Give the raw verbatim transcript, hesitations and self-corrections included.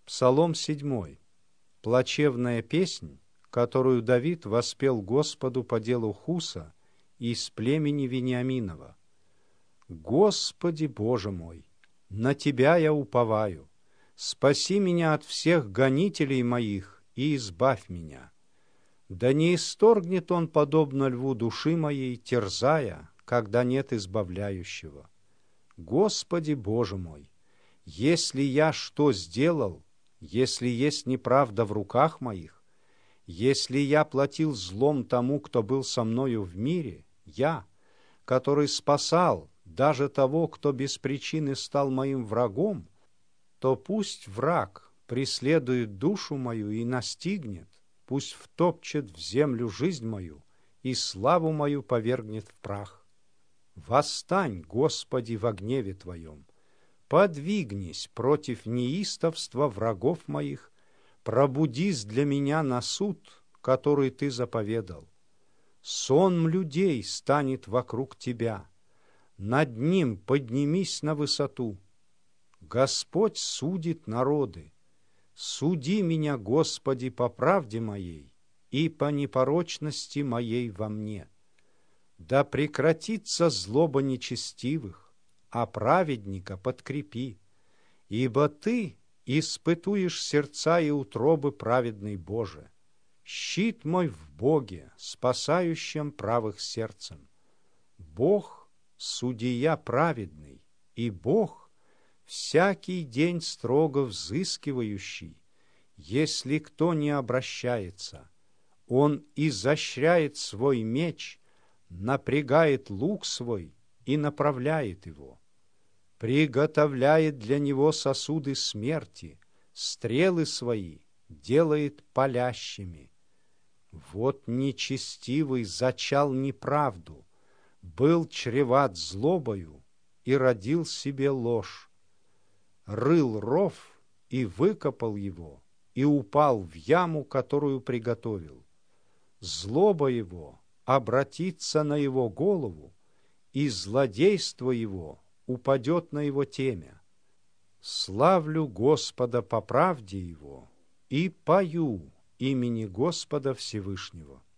Псалом седьмой. Плачевная песнь, которую Давид воспел Господу по делу Хуса из племени Вениаминова. «Господи, Боже мой, на Тебя я уповаю. Спаси меня от всех гонителей моих и избавь меня. Да не исторгнет он, подобно льву, души моей, терзая, когда нет избавляющего. Господи, Боже мой, если я что сделал, если есть неправда в руках моих, если я платил злом тому, кто был со мною в мире, я, который спасал даже того, кто без причины стал моим врагом, то пусть враг преследует душу мою и настигнет, пусть втопчет в землю жизнь мою и славу мою повергнет в прах. Восстань, Господи, во гневе Твоем, подвигнись против неистовства врагов моих, пробудись для меня на суд, который Ты заповедал. Сон людей станет вокруг Тебя, над ним поднимись на высоту. Господь судит народы. Суди меня, Господи, по правде моей и по непорочности моей во мне. Да прекратится злоба нечестивых, а праведника подкрепи, ибо Ты испытуешь сердца и утробы праведный Боже. Щит мой в Боге, спасающем правых сердцем. Бог — судья праведный, и Бог — всякий день строго взыскивающий. Если кто не обращается, он изощряет свой меч, напрягает лук свой и направляет его. Приготовляет для него сосуды смерти, стрелы свои делает палящими. Вот нечестивый зачал неправду, был чреват злобою и родил себе ложь. Рыл ров и выкопал его, и упал в яму, которую приготовил. Злоба его обратится на его голову, и злодейство его упадет на его темя. Славлю Господа по правде его и пою имени Господа Всевышнего.